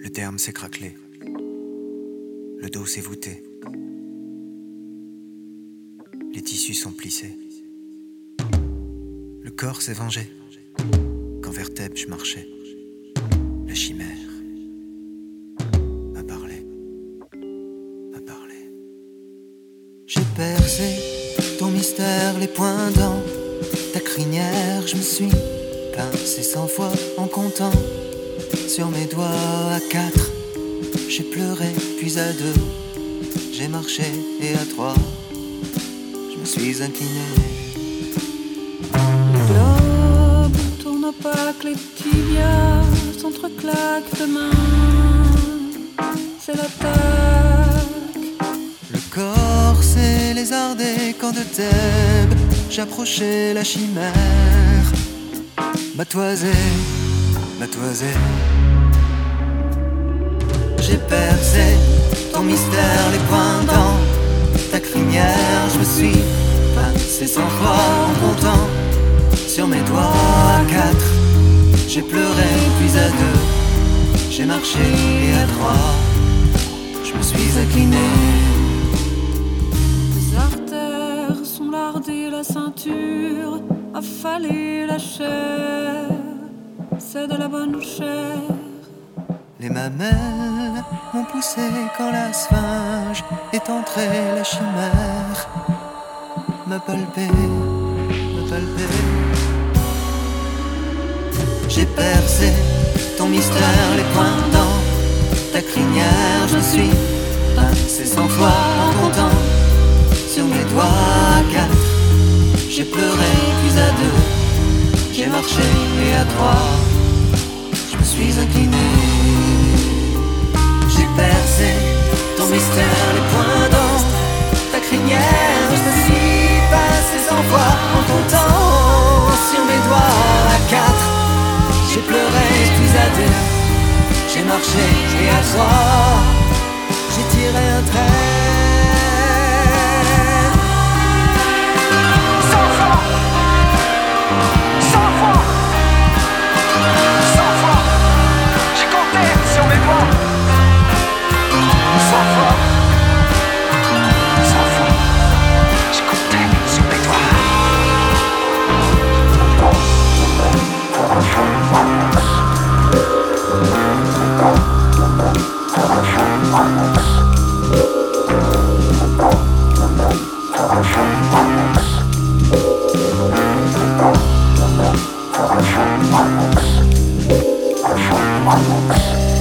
Le terme s'est craquelé. Le dos s'est voûté. Les tissus sont plissés. Le corps s'est vengé. Quand vers Thèbes je marchais, la chimère m'a parlé. J'ai percé ton mystère, les points dans ta crinière. Je me suis pincé 100 fois en comptant sur mes doigts à 4. J'ai pleuré, puis à 2. J'ai marché, et à 3 je me suis incliné. Le globe tourne opaque, les tibias s'entreclaquent de main. C'est l'attaque. Le corps s'est lézardé quand de Thèbes j'approchais la chimère. Ma toisée. J'ai percé ton mystère, les points dans ta crinière. Je me suis passé 100 fois en comptant sur mes doigts à 4. J'ai pleuré, puis à 2. J'ai marché, et à 3 je me suis incliné. Les artères sont lardées, la ceinture affalée, la chair, c'est de la bonne chair. Les mamelles m'ont poussé quand la sphinge est entrée, la chimère m'a palpé. J'ai percé ton mystère, les points dans ta crinière. Je me suis passé 100 fois en comptant sur mes doigts à 4. J'ai pleuré, puis à 2 j'ai marché, et à 3 je me suis incliné. J'ai percé ton mystère, les points dans ta crinière. Je me suis passé 100 fois en comptant sur mes doigts à 4. J'ai pleuré, puis à 2 j'ai marché, et à 3 j'ai tiré un trait. One